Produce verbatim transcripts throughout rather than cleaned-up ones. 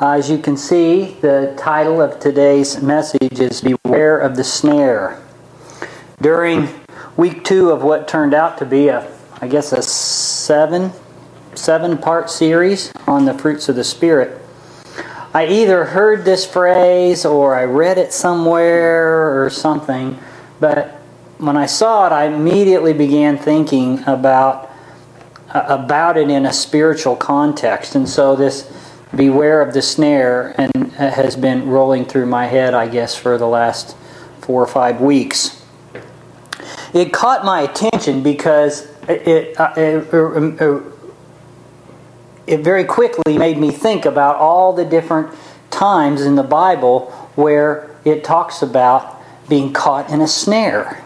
Uh, as you can see, the title of today's message is Beware of the Snare. During week two of what turned out to be a, I guess, a seven, seven-part series on the fruits of the Spirit, I either heard this phrase or I read it somewhere or something, but when I saw it, I immediately began thinking about uh, about it in a spiritual context. And so this beware of the snare and has been rolling through my head, I guess, for the last four or five weeks. It caught my attention because it, it, uh, it, it, it very quickly made me think about all the different times in the Bible where it talks about being caught in a snare.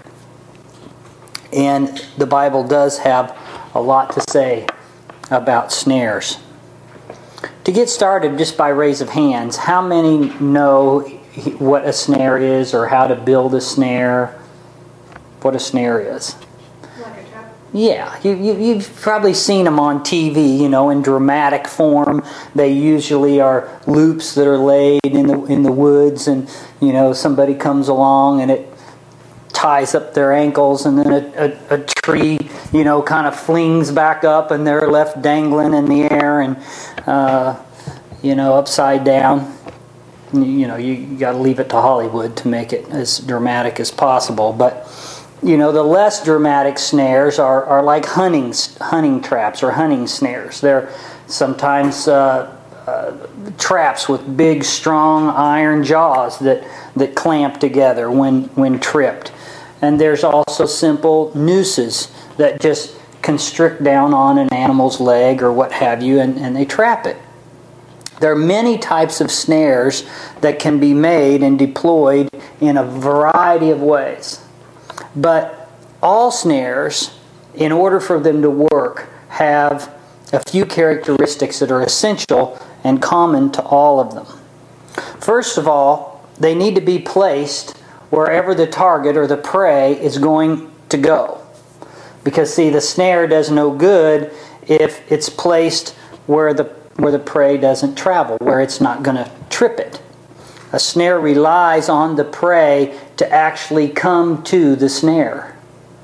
And the Bible does have a lot to say about snares. To get started, just by raise of hands, how many know what a snare is or how to build a snare? What a snare is? Like a trap? Yeah, you, you, you've probably seen them on T V, you know, in dramatic form. They usually are loops that are laid in the in the woods, and, you know, somebody comes along and it ties up their ankles, and then a, a, a tree, you know, kind of flings back up, and they're left dangling in the air and, uh, you know, upside down. You know, you, you got to leave it to Hollywood to make it as dramatic as possible. But, you know, the less dramatic snares are, are like hunting hunting traps or hunting snares. They're sometimes uh, uh, traps with big, strong iron jaws that, that clamp together when, when tripped. And there's also simple nooses that just constrict down on an animal's leg or what have you, and, and they trap it. There are many types of snares that can be made and deployed in a variety of ways. But all snares, in order for them to work, have a few characteristics that are essential and common to all of them. First of all, they need to be placed wherever the target or the prey is going to go. Because, see, the snare does no good if it's placed where the where the prey doesn't travel, where it's not going to trip it. A snare relies on the prey to actually come to the snare.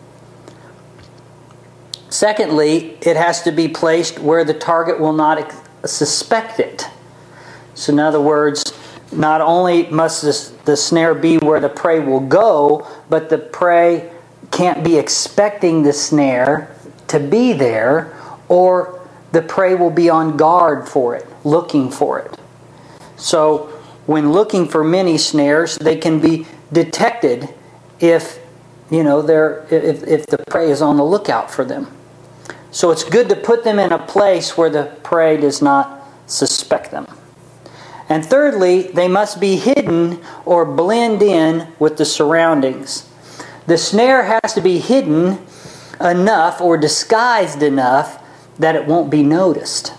Secondly, it has to be placed where the target will not ex- suspect it. So in other words, not only must this, the snare be where the prey will go, but the prey can't be expecting the snare to be there, or the prey will be on guard for it, looking for it. So when looking for many snares, they can be detected if, you know, they're if, if the prey is on the lookout for them. So it's good to put them in a place where the prey does not suspect them. And thirdly, they must be hidden or blend in with the surroundings. The snare has to be hidden enough or disguised enough that it won't be noticed.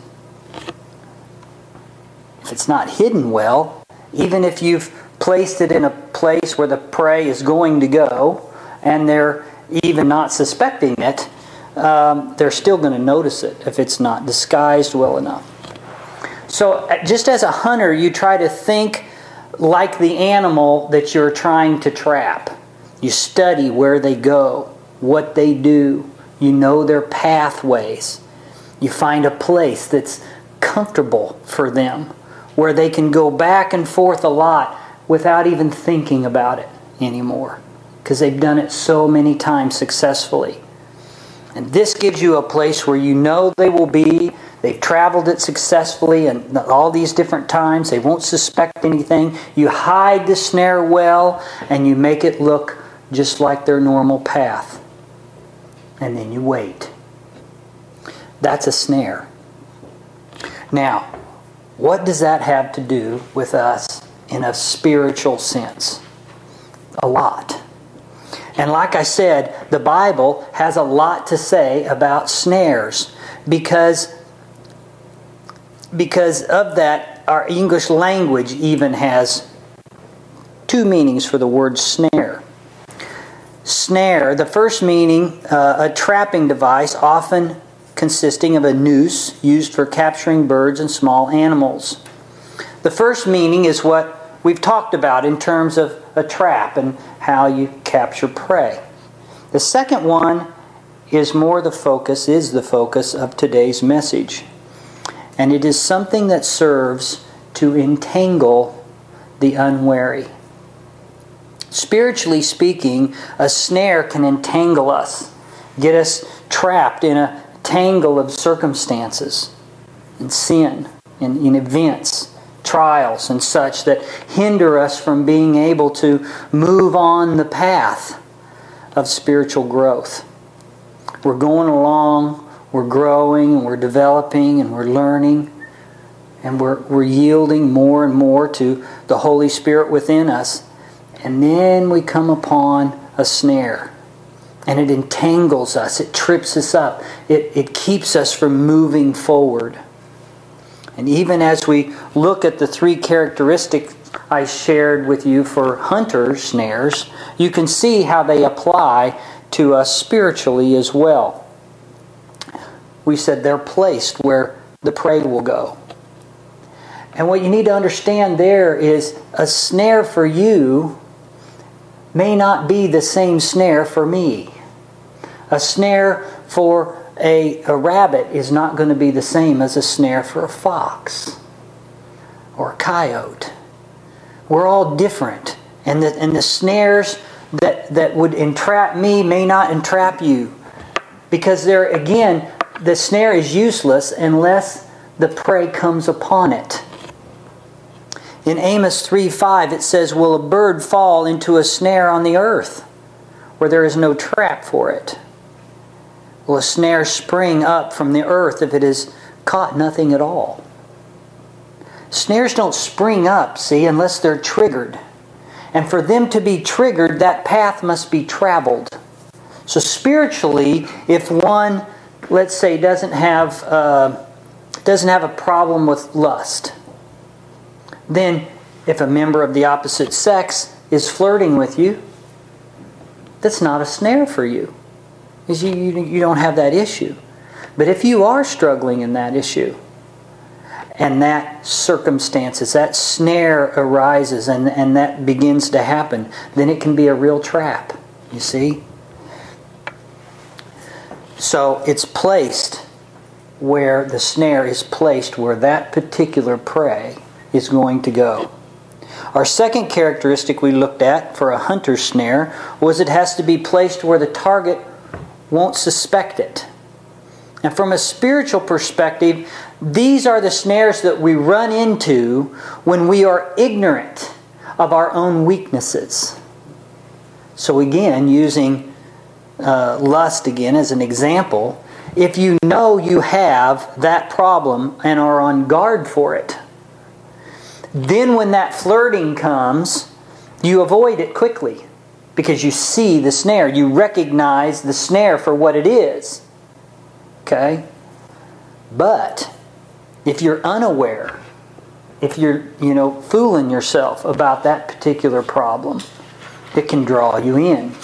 If it's not hidden well, even if you've placed it in a place where the prey is going to go, and they're even not suspecting it, um, they're still going to notice it if it's not disguised well enough. So just as a hunter, you try to think like the animal that you're trying to trap. You study where they go, what they do. You know their pathways. You find a place that's comfortable for them, where they can go back and forth a lot without even thinking about it anymore, because they've done it so many times successfully. And this gives you a place where you know they will be. They've traveled it successfully and all these different times. They won't suspect anything. You hide the snare well, and you make it look just like their normal path. And then you wait. That's a snare. Now, what does that have to do with us in a spiritual sense? A lot. And like I said, the Bible has a lot to say about snares because Because of that, our English language even has two meanings for the word snare. Snare, the first meaning, uh, a trapping device often consisting of a noose used for capturing birds and small animals. The first meaning is what we've talked about in terms of a trap and how you capture prey. The second one is more the focus, is the focus of today's message. And it is something that serves to entangle the unwary. Spiritually speaking, a snare can entangle us, get us trapped in a tangle of circumstances and sin and in events, trials and such that hinder us from being able to move on the path of spiritual growth. We're going along, we're growing, and we're developing, and we're learning, and we're, we're yielding more and more to the Holy Spirit within us. And then we come upon a snare, and it entangles us, it trips us up, it, it keeps us from moving forward. And even as we look at the three characteristics I shared with you for hunter snares, you can see how they apply to us spiritually as well. We said they're placed where the prey will go. And what you need to understand there is a snare for you may not be the same snare for me. A snare for a, a rabbit is not going to be the same as a snare for a fox or a coyote. We're all different. And the, and the snares that, that would entrap me may not entrap you. Because there, again, the snare is useless unless the prey comes upon it. In Amos three five it says, "Will a bird fall into a snare on the earth where there is no trap for it? Will a snare spring up from the earth if it has caught nothing at all?" Snares don't spring up, see, unless they're triggered. And for them to be triggered, that path must be traveled. So spiritually, if one, let's say, doesn't have uh, doesn't have a problem with lust, then if a member of the opposite sex is flirting with you, that's not a snare for you. Because you, you, you don't have that issue. But if you are struggling in that issue, and that circumstances, that snare arises and, and that begins to happen, then it can be a real trap, you see? So it's placed where the snare is placed, where that particular prey is going to go. Our second characteristic we looked at for a hunter snare was it has to be placed where the target won't suspect it. And from a spiritual perspective, these are the snares that we run into when we are ignorant of our own weaknesses. So again, using uh, lust again as an example, if you know you have that problem and are on guard for it, then when that flirting comes, you avoid it quickly because you see the snare. You recognize the snare for what it is. Okay? But if you're unaware, if you're, you know, fooling yourself about that particular problem, it can draw you in.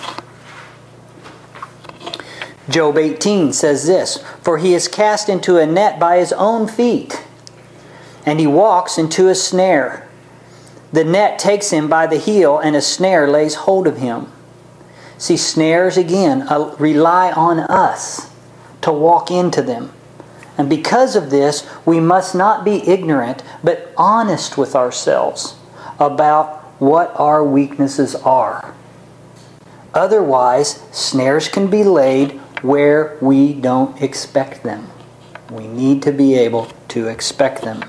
Job eighteen says this, "For he is cast into a net by his own feet, and he walks into a snare. The net takes him by the heel, and a snare lays hold of him." See, snares, again, uh, rely on us to walk into them. And because of this, we must not be ignorant, but honest with ourselves about what our weaknesses are. Otherwise, snares can be laid where we don't expect them. We need to be able to expect them.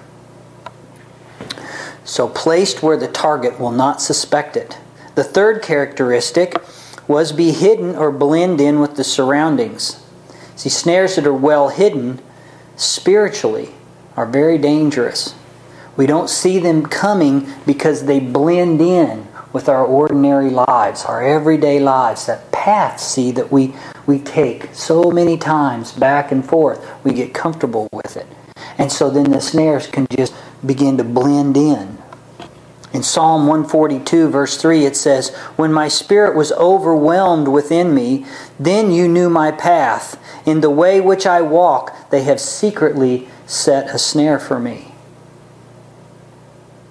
So placed where the target will not suspect it. The third characteristic was be hidden or blend in with the surroundings. See, snares that are well hidden spiritually are very dangerous. We don't see them coming because they blend in with our ordinary lives, our everyday lives, that path, see, that we, we take so many times back and forth. We get comfortable with it. And so then the snares can just begin to blend in. In Psalm one forty-two, verse three, it says, "When my spirit was overwhelmed within me, then you knew my path. In the way which I walk, they have secretly set a snare for me."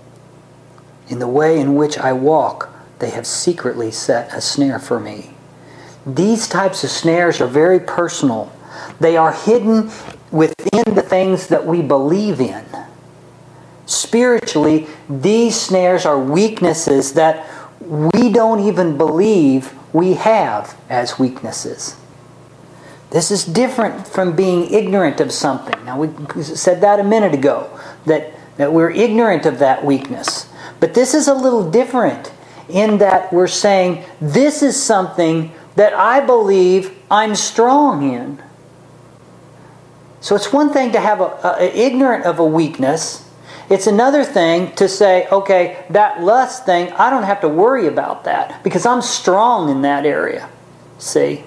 In the way in which I walk, they have secretly set a snare for me. These types of snares are very personal. They are hidden within the things that we believe in. Spiritually, these snares are weaknesses that we don't even believe we have as weaknesses. This is different from being ignorant of something. Now, we said that a minute ago, that, that we're ignorant of that weakness. But this is a little different in that we're saying, this is something that I believe I'm strong in. So it's one thing to have a, a ignorant of a weakness. It's another thing to say, okay, that lust thing, I don't have to worry about that because I'm strong in that area. See?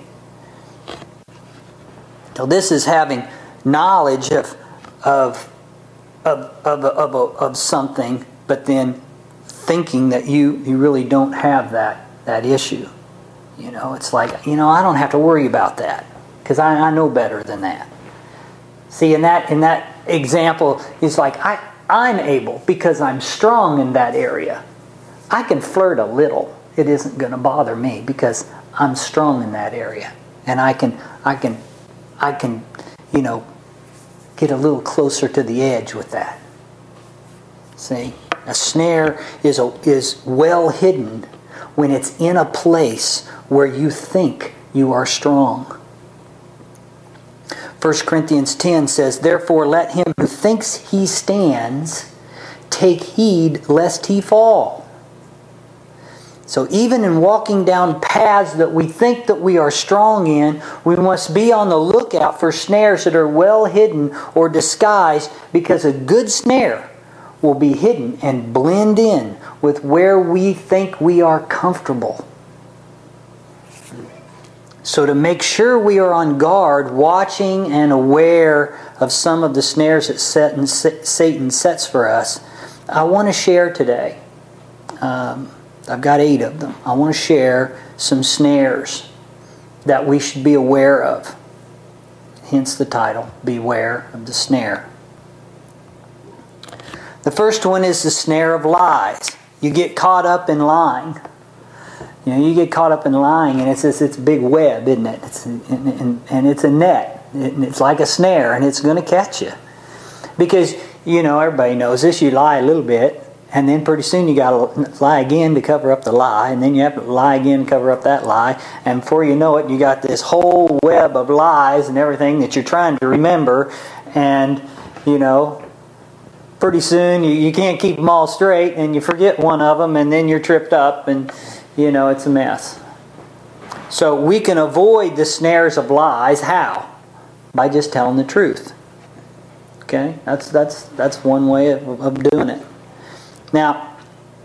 So this is having knowledge of of of of of, of, of something, but then thinking that you, you really don't have that that issue. You know, it's like, you know, I don't have to worry about that because I, I know better than that. See, in that in that example, it's like I I'm able because I'm strong in that area. I can flirt a little. It isn't going to bother me because I'm strong in that area, and I can I can I can you know get a little closer to the edge with that. See, a snare is a, is well hidden when it's in a place where you think you are strong. First Corinthians ten says, "Therefore let him who thinks he stands take heed lest he fall." So even in walking down paths that we think that we are strong in, we must be on the lookout for snares that are well hidden or disguised, because a good snare will be hidden and blend in with where we think we are comfortable. So to make sure we are on guard, watching and aware of some of the snares that Satan sets for us, I want to share today. Um, I've got eight of them. I want to share some snares that we should be aware of. Hence the title, Beware of the Snare. The first one is the snare of lies. You get caught up in lying. You know, you get caught up in lying, and it's this it's a big web, isn't it? It's, and, and, and it's a net. It, it's like a snare, and it's going to catch you. Because, you know, everybody knows this. You lie a little bit, and then pretty soon you got to lie again to cover up the lie, and then you have to lie again to cover up that lie, and before you know it, you got this whole web of lies and everything that you're trying to remember, and, you know, pretty soon you, you can't keep them all straight, and you forget one of them, and then you're tripped up, and you know, it's a mess. So we can avoid the snares of lies. How? By just telling the truth. Okay? That's that's that's one way of, of doing it. Now,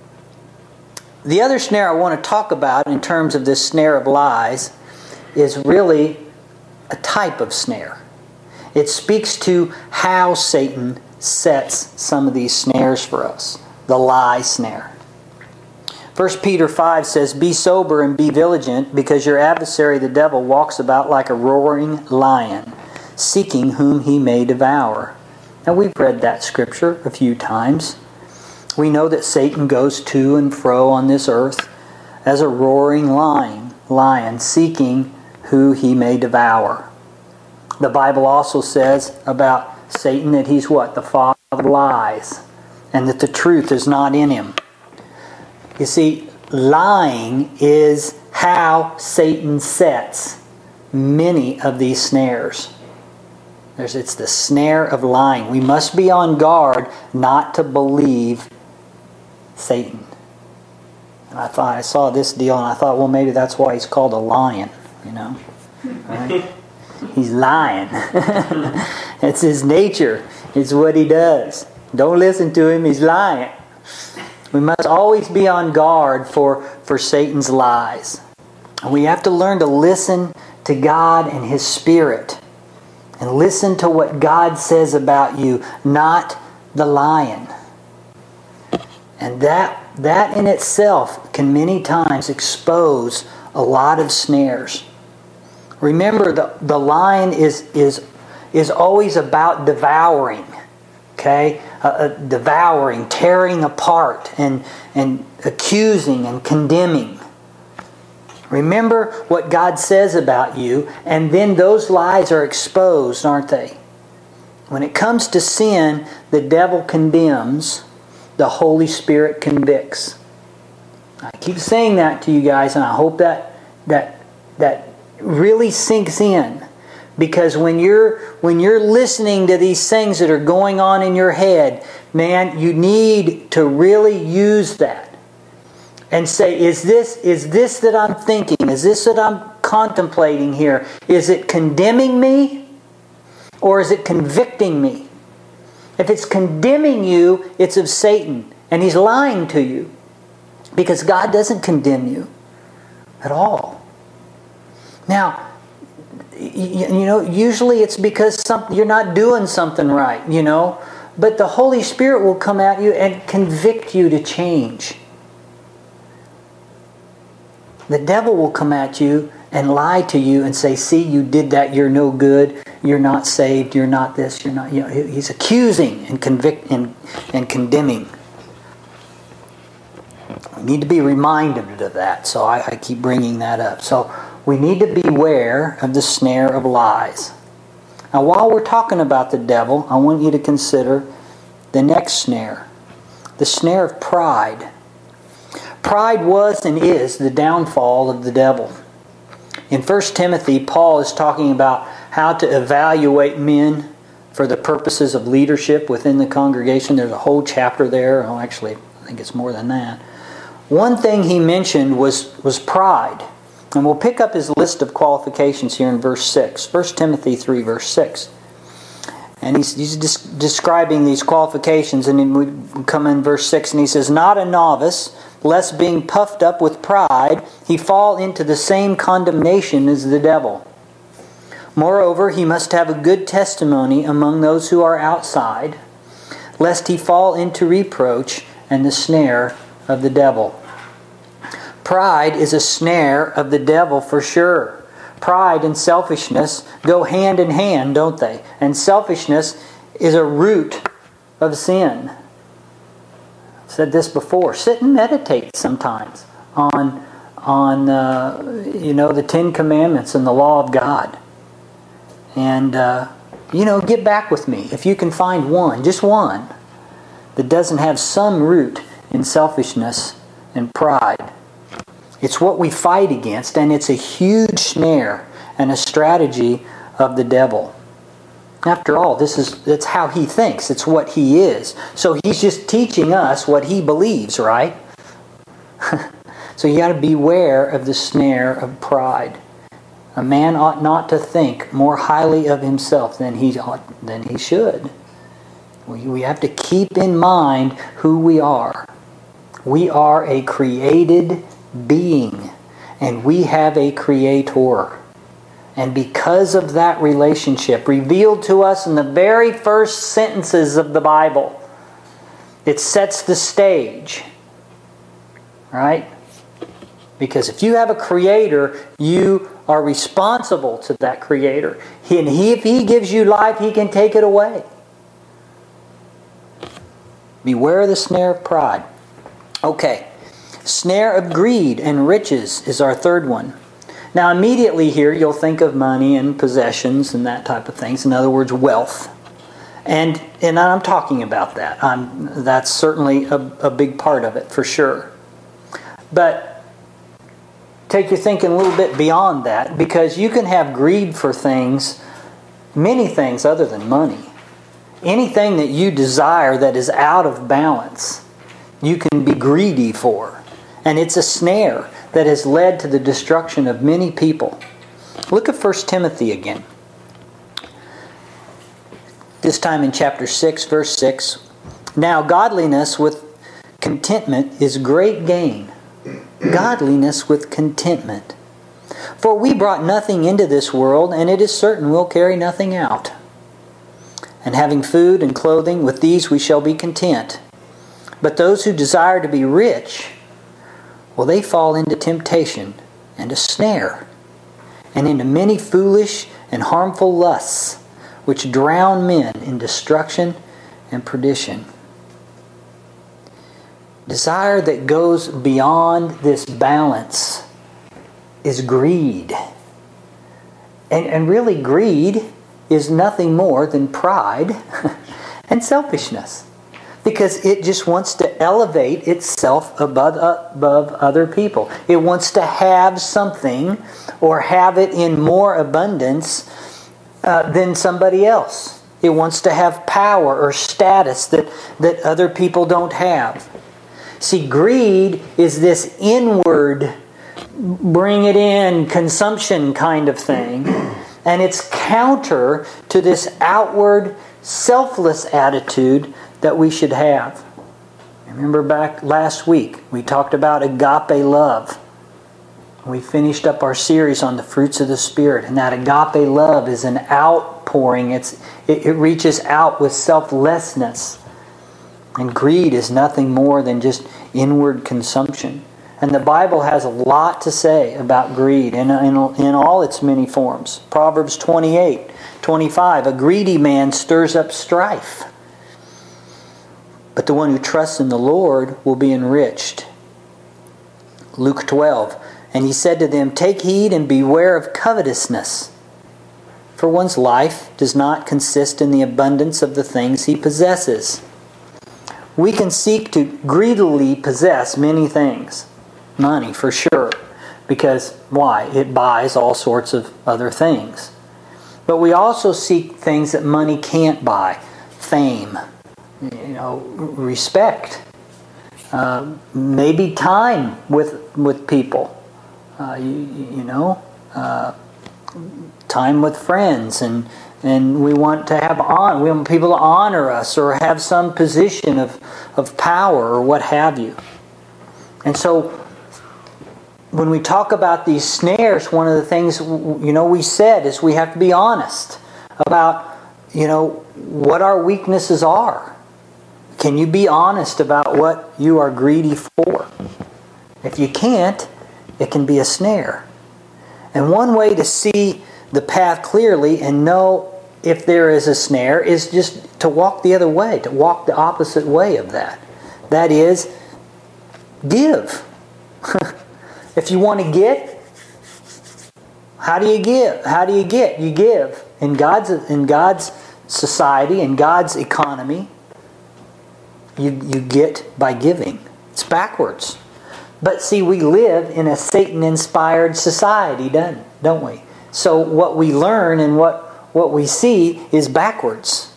the other snare I want to talk about in terms of this snare of lies is really a type of snare. It speaks to how Satan sets some of these snares for us. The lie snare. First Peter five says, "Be sober and be vigilant, because your adversary the devil walks about like a roaring lion, seeking whom he may devour." Now we've read that scripture a few times. We know that Satan goes to and fro on this earth as a roaring lion, lion seeking who he may devour. The Bible also says about Satan that he's what? The father of lies, and that the truth is not in him. You see, lying is how Satan sets many of these snares. There's, it's the snare of lying. We must be on guard not to believe Satan. And I thought I saw this deal and I thought, well, maybe that's why he's called a lion, you know. Right? He's lying. It's his nature. It's what he does. Don't listen to him. He's lying. We must always be on guard for, for Satan's lies. And we have to learn to listen to God and His Spirit. And listen to what God says about you, not the lion. And that, that in itself can many times expose a lot of snares. Remember, the, the lion is, is, is always about devouring. Okay? Uh, uh, devouring, tearing apart, and, and accusing and condemning. Remember what God says about you, and then those lies are exposed, aren't they? When it comes to sin, the devil condemns, the Holy Spirit convicts. I keep saying that to you guys, and I hope that that that really sinks in. Because when you're when you're listening to these things that are going on in your head, man, you need to really use that and say, is this is this that I'm thinking? Is this that I'm contemplating here? Is it condemning me, or is it convicting me? If it's condemning you, it's of Satan, and he's lying to you, because God doesn't condemn you at all. Now, you know, usually it's because some, you're not doing something right, you know. But the Holy Spirit will come at you and convict you to change. The devil will come at you and lie to you and say, see, you did that, you're no good, you're not saved, you're not this, you're not... You know, he's accusing and convict and, and condemning. We need to be reminded of that, so I, I keep bringing that up. So we need to beware of the snare of lies. Now, while we're talking about the devil, I want you to consider the next snare. The snare of pride. Pride was and is the downfall of the devil. In First Timothy, Paul is talking about how to evaluate men for the purposes of leadership within the congregation. There's a whole chapter there. Oh, actually, I think it's more than that. One thing he mentioned was, was pride. And we'll pick up his list of qualifications here in verse six. First Timothy three, verse six. And he's, he's des- describing these qualifications. And then we come in verse six, and he says, not a novice, lest being puffed up with pride, he fall into the same condemnation as the devil. Moreover, he must have a good testimony among those who are outside, lest he fall into reproach and the snare of the devil. Pride is a snare of the devil for sure. Pride and selfishness go hand in hand, don't they? And selfishness is a root of sin. I've said this before. Sit and meditate sometimes on, on uh, you know, the Ten Commandments and the law of God. And, uh, you know, get back with me. If you can find one, just one, that doesn't have some root in selfishness and pride. It's what we fight against, and it's a huge snare and a strategy of the devil. After all, this is that's how he thinks. It's what he is. So he's just teaching us what he believes, right? So you got to beware of the snare of pride. A man ought not to think more highly of himself than he ought, than he should. We, we have to keep in mind who we are. We are a created being, and we have a creator. And because of that relationship revealed to us in the very first sentences of the Bible, it sets the stage. Right? Because if you have a creator, you are responsible to that creator. And he, if he gives you life, he can take it away. Beware of the snare of pride. Okay. Snare of greed and riches is our third one. Now immediately here you'll think of money and possessions and that type of things. In other words, wealth. And and I'm talking about that. I'm, that's certainly a, a big part of it for sure. But take your thinking a little bit beyond that, because you can have greed for things, many things other than money. Anything that you desire that is out of balance, you can be greedy for. And it's a snare that has led to the destruction of many people. Look at First Timothy again. This time in chapter six, verse six. Now godliness with contentment is great gain. Godliness with contentment. For we brought nothing into this world, and it is certain we'll carry nothing out. And having food and clothing, with these we shall be content. But those who desire to be rich, well, they fall into temptation and a snare, and into many foolish and harmful lusts, which drown men in destruction and perdition. Desire that goes beyond this balance is greed. And, and really greed is nothing more than pride and selfishness. Because it just wants to elevate itself above, above other people. It wants to have something or have it in more abundance uh, than somebody else. It wants to have power or status that, that other people don't have. See, greed is this inward, bring it in, consumption kind of thing. And it's counter to this outward, selfless attitude that we should have. Remember back last week, we talked about agape love. We finished up our series on the fruits of the Spirit. And that agape love is an outpouring. It's, it, it reaches out with selflessness. And greed is nothing more than just inward consumption. And the Bible has a lot to say about greed in, in, in all its many forms. Proverbs twenty-eight, twenty-five, a greedy man stirs up strife, but the one who trusts in the Lord will be enriched. Luke twelve, and he said to them, take heed and beware of covetousness, for one's life does not consist in the abundance of the things he possesses. We can seek to greedily possess many things. Money, for sure. Because, why? It buys all sorts of other things. But we also seek things that money can't buy. Fame. You know, respect. Uh, maybe time with with people. Uh, you, you know, uh, time with friends, and and we want to have on. We want people to honor us or have some position of of power or what have you. And so, when we talk about these snares, one of the things you know we said is we have to be honest about you know what our weaknesses are. Can you be honest about what you are greedy for? If you can't, it can be a snare. And one way to see the path clearly and know if there is a snare is just to walk the other way, to walk the opposite way of that. That is, give. If you want to get, how do you give? How do you get? You give. In God's in God's society, in God's economy, you, you get by giving. It's backwards. But see, we live in a Satan-inspired society, don't, don't we? So what we learn and what, what we see is backwards.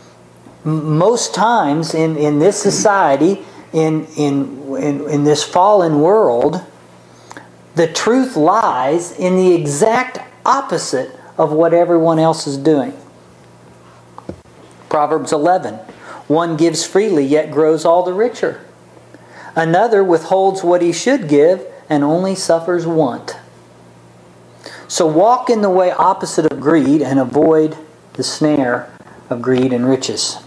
Most times in, in this society, in, in, in, in this fallen world, the truth lies in the exact opposite of what everyone else is doing. Proverbs eleven. One gives freely, yet grows all the richer. Another withholds what he should give and only suffers want. So walk in the way opposite of greed and avoid the snare of greed and riches.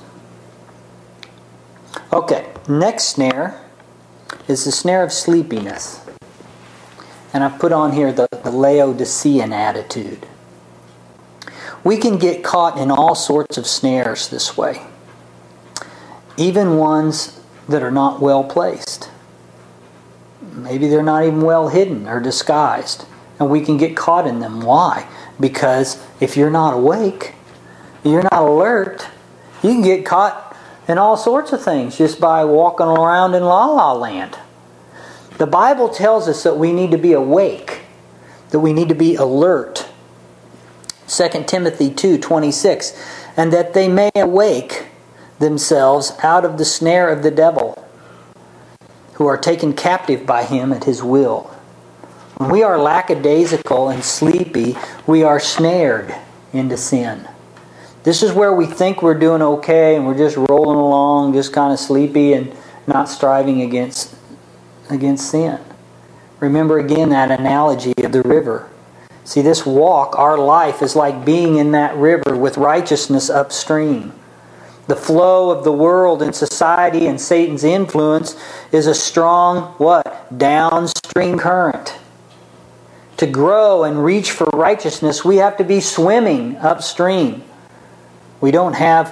Okay, next snare is the snare of sleepiness. And I've put on here the, the Laodicean attitude. We can get caught in all sorts of snares this way. Even ones that are not well placed. Maybe they're not even well hidden or disguised. And we can get caught in them. Why? Because if you're not awake, you're not alert, you can get caught in all sorts of things just by walking around in la la land. The Bible tells us that we need to be awake, that we need to be alert. Second Timothy two twenty-six, and that they may awake themselves out of the snare of the devil, who are taken captive by him at his will. When we are lackadaisical and sleepy, we are snared into sin. This is where we think we're doing okay and we're just rolling along, just kind of sleepy and not striving against, against sin. Remember again that analogy of the river. See, this walk, our life, is like being in that river with righteousness upstream. The flow of the world and society and Satan's influence is a strong, what? Downstream current. To grow and reach for righteousness, we have to be swimming upstream. We don't have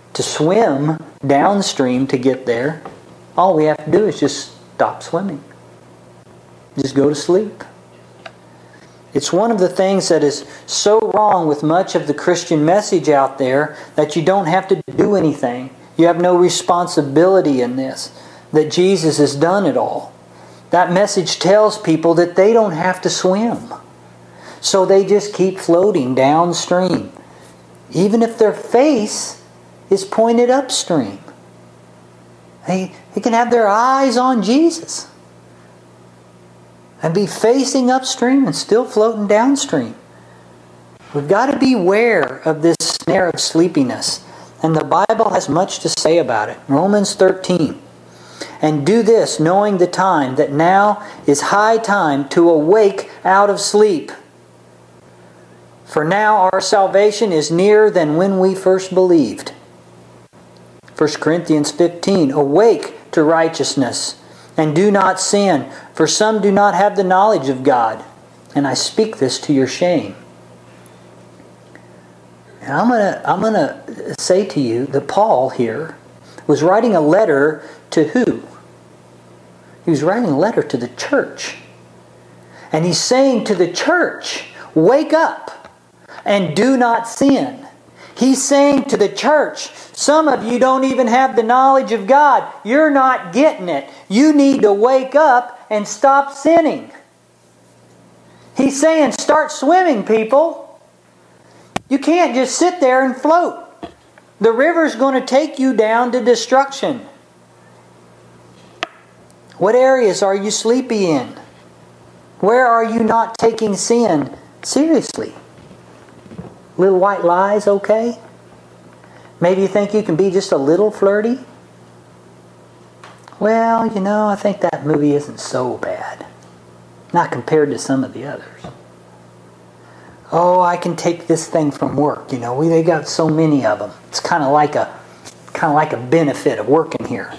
to swim downstream to get there. All we have to do is just stop swimming. Just go to sleep. It's one of the things that is so wrong with much of the Christian message out there, that you don't have to do anything. You have no responsibility in this. That Jesus has done it all. That message tells people that they don't have to swim. So they just keep floating downstream. Even if their face is pointed upstream. They, they can have their eyes on Jesus. And be facing upstream and still floating downstream. We've got to beware of this snare of sleepiness. And the Bible has much to say about it. Romans thirteen. And do this, knowing the time, that now is high time to awake out of sleep. For now our salvation is nearer than when we first believed. First Corinthians fifteen. Awake to righteousness, and do not sin, for some do not have the knowledge of God. And I speak this to your shame. And I'm going to I'm going to say to you that Paul here was writing a letter to who? He was writing a letter to the church. And he's saying to the church, wake up and do not sin. He's saying to the church, some of you don't even have the knowledge of God. You're not getting it. You need to wake up and stop sinning. He's saying, start swimming, people. You can't just sit there and float. The river's going to take you down to destruction. What areas are you sleepy in? Where are you not taking sin seriously? Little white lies, okay? Maybe you think you can be just a little flirty? Well, you know, I think that movie isn't so bad. Not compared to some of the others. Oh, I can take this thing from work. You know, we they got so many of them. It's kind of like a kind of like a benefit of working here.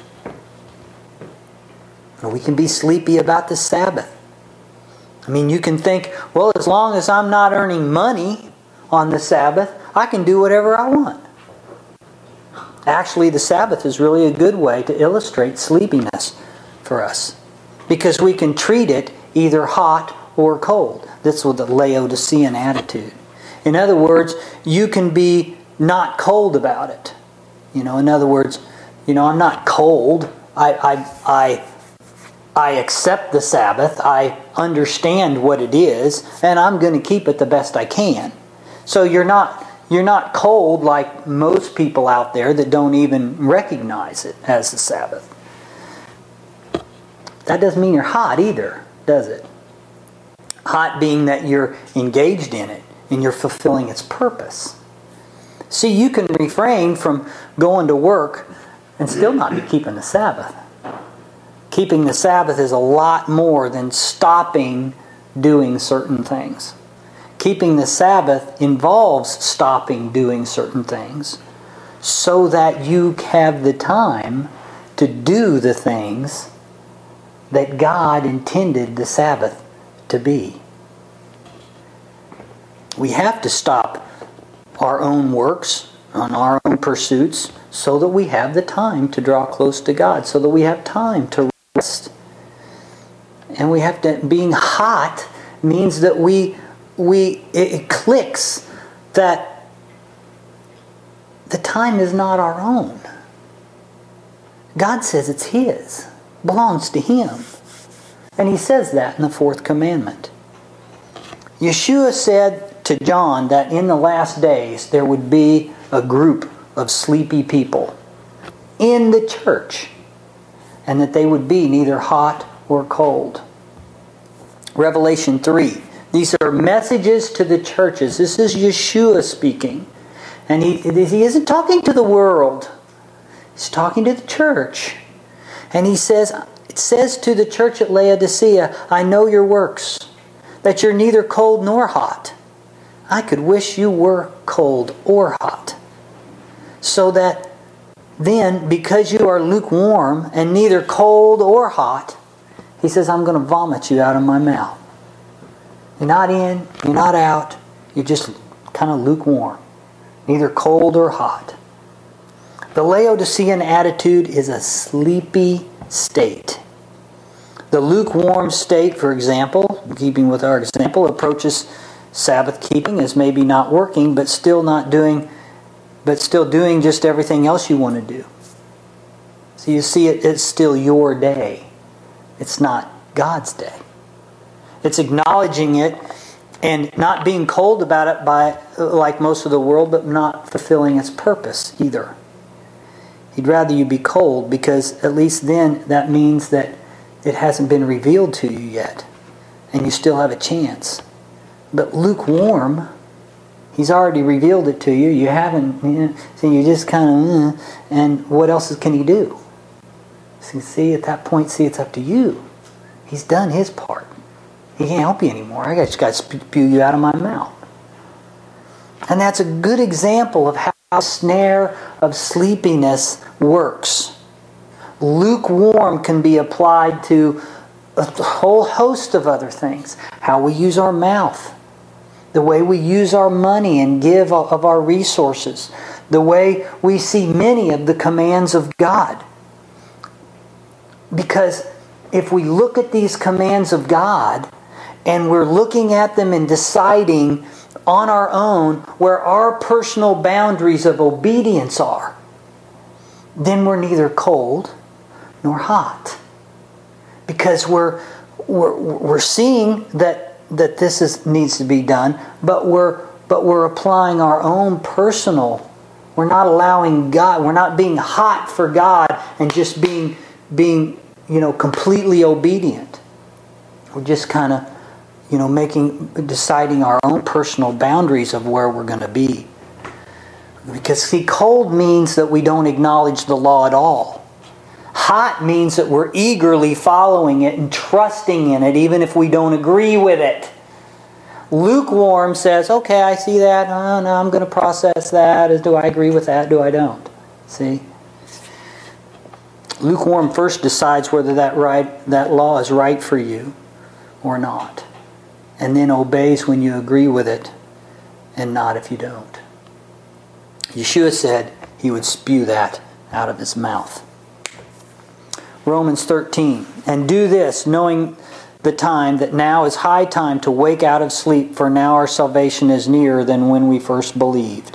Or we can be sleepy about the Sabbath. I mean, you can think, well, as long as I'm not earning money on the Sabbath, I can do whatever I want. Actually, the Sabbath is really a good way to illustrate sleepiness for us. Because we can treat it either hot or cold. That's with the Laodicean attitude. In other words, you can be not cold about it. You know, in other words, you know, I'm not cold. I I I I accept the Sabbath. I understand what it is, and I'm going to keep it the best I can. So you're not you're not cold like most people out there that don't even recognize it as the Sabbath. That doesn't mean you're hot either, does it? Hot being that you're engaged in it and you're fulfilling its purpose. See, you can refrain from going to work and still not be keeping the Sabbath. Keeping the Sabbath is a lot more than stopping doing certain things. Keeping the Sabbath involves stopping doing certain things so that you have the time to do the things that God intended the Sabbath to be. We have to stop our own works, on our own pursuits, so that we have the time to draw close to God, so that we have time to rest. And we have to, being hot means that we, we it, it clicks that the time is not our own. God says it's His, belongs to Him. And He says that in the fourth commandment. Yeshua said to John that in the last days there would be a group of sleepy people in the church, and that they would be neither hot or cold. Revelation three. These are messages to the churches. This is Yeshua speaking. And he, he isn't talking to the world. He's talking to the church. And he says, it says to the church at Laodicea, I know your works, that you're neither cold nor hot. I could wish you were cold or hot. So that then, because you are lukewarm and neither cold or hot, He says, I'm going to vomit you out of my mouth. You're not in, you're not out, you're just kind of lukewarm. Neither cold or hot. The Laodicean attitude is a sleepy state. The lukewarm state, for example, keeping with our example, approaches Sabbath keeping as maybe not working, but still not doing, but still doing just everything else you want to do. So you see, it, it's still your day. It's not God's day. It's acknowledging it and not being cold about it by like most of the world, but not fulfilling its purpose either. He'd rather you be cold, because at least then that means that it hasn't been revealed to you yet, and you still have a chance. But lukewarm, He's already revealed it to you. You haven't, you know, so you just kind of, uh, and what else can He do? So see, at that point, see, it's up to you. He's done His part. He can't help you anymore. I just got to spew you out of my mouth. And that's a good example of how the snare of sleepiness works. Lukewarm can be applied to a whole host of other things. How we use our mouth. The way we use our money and give of our resources. The way we see many of the commands of God. Because if we look at these commands of God and we're looking at them and deciding on our own where our personal boundaries of obedience are, then we're neither cold nor hot. Because we're we're, we're seeing that that this is needs to be done, but we're but we're applying our own personal. We're not allowing God, we're not being hot for God and just being being, you know, completely obedient. We're just kind of, you know, making, deciding our own personal boundaries of where we're going to be. Because, see, cold means that we don't acknowledge the law at all. Hot means that we're eagerly following it and trusting in it, even if we don't agree with it. Lukewarm says, okay, I see that. Oh, no, I'm going to process that. Do I agree with that? Do I don't? See? Lukewarm first decides whether that right, that law is right for you or not. And then obeys when you agree with it, and not if you don't. Yeshua said He would spew that out of His mouth. Romans thirteen. And do this, knowing the time, that now is high time to wake out of sleep, for now our salvation is nearer than when we first believed.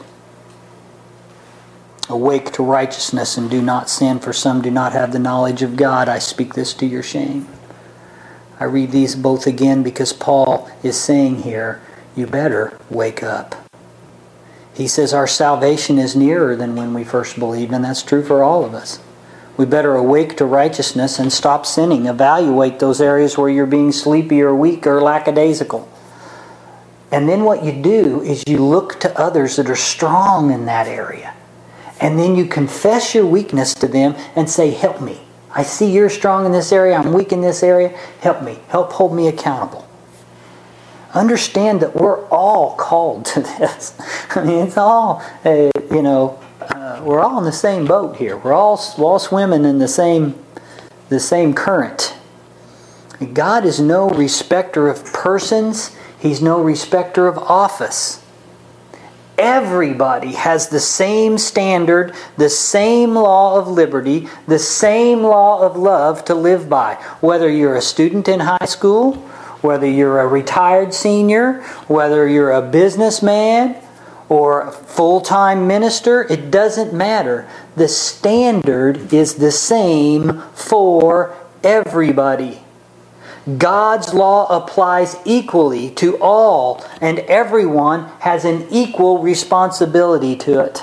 Awake to righteousness and do not sin, for some do not have the knowledge of God. I speak this to your shame. I read these both again because Paul is saying here, you better wake up. He says our salvation is nearer than when we first believed, and that's true for all of us. We better awake to righteousness and stop sinning. Evaluate those areas where you're being sleepy or weak or lackadaisical. And then what you do is you look to others that are strong in that area. And then you confess your weakness to them and say, help me. I see you're strong in this area. I'm weak in this area. Help me. Help hold me accountable. Understand that we're all called to this. I mean, it's all, uh, you know, uh, we're all in the same boat here. We're all, we're all swimming in the same, the same current. God is no respecter of persons. He's no respecter of office. Everybody has the same standard, the same law of liberty, the same law of love to live by. Whether you're a student in high school, whether you're a retired senior, whether you're a businessman or a full-time minister, it doesn't matter. The standard is the same for everybody. God's law applies equally to all, and everyone has an equal responsibility to it.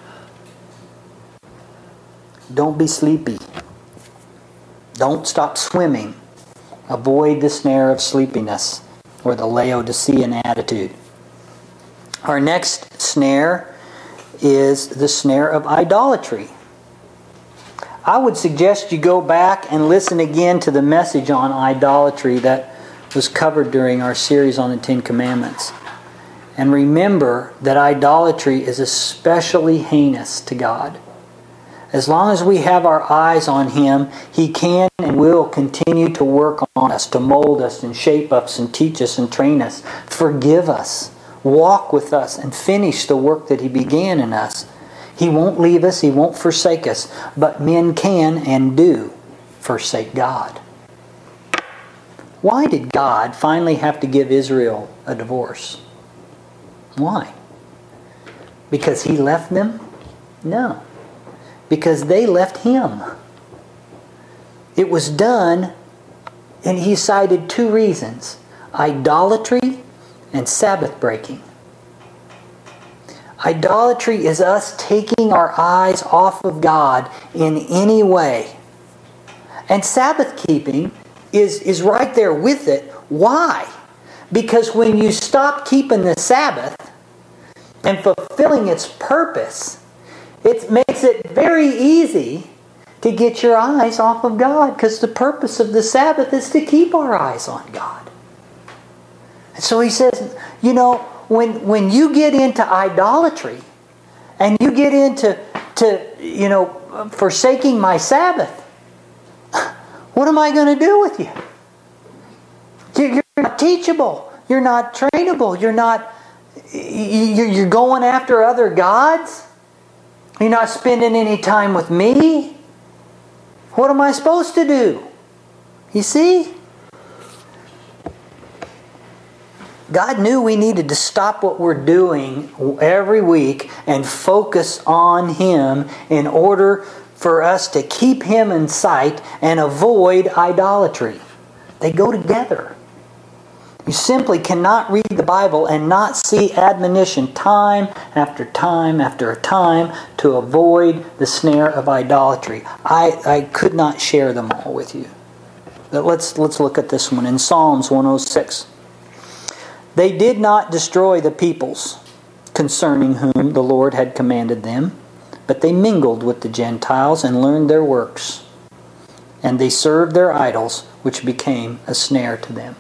Don't be sleepy. Don't stop swimming. Avoid the snare of sleepiness or the Laodicean attitude. Our next snare is the snare of idolatry. I would suggest you go back and listen again to the message on idolatry that was covered during our series on the Ten Commandments. And remember that idolatry is especially heinous to God. As long as we have our eyes on Him, He can and will continue to work on us, to mold us and shape us and teach us and train us, forgive us, walk with us, and finish the work that He began in us. He won't leave us. He won't forsake us. But men can and do forsake God. Why did God finally have to give Israel a divorce? Why? Because He left them? No. Because they left Him. It was done, and He cited two reasons: idolatry and Sabbath breaking. Idolatry is us taking our eyes off of God in any way. And Sabbath keeping is, is right there with it. Why? Because when you stop keeping the Sabbath and fulfilling its purpose, it makes it very easy to get your eyes off of God, because the purpose of the Sabbath is to keep our eyes on God. And so He says, you know, when when you get into idolatry and you get into to you know forsaking my Sabbath, what am I going to do with you? You're not teachable. You're not trainable. You're not. You're going after other gods. You're not spending any time with me. What am I supposed to do? You see? God knew we needed to stop what we're doing every week and focus on Him in order for us to keep Him in sight and avoid idolatry. They go together. You simply cannot read the Bible and not see admonition time after time after time to avoid the snare of idolatry. I, I could not share them all with you. But let's, let's look at this one in Psalms one oh six. They did not destroy the peoples concerning whom the Lord had commanded them, but they mingled with the Gentiles and learned their works. And they served their idols, which became a snare to them.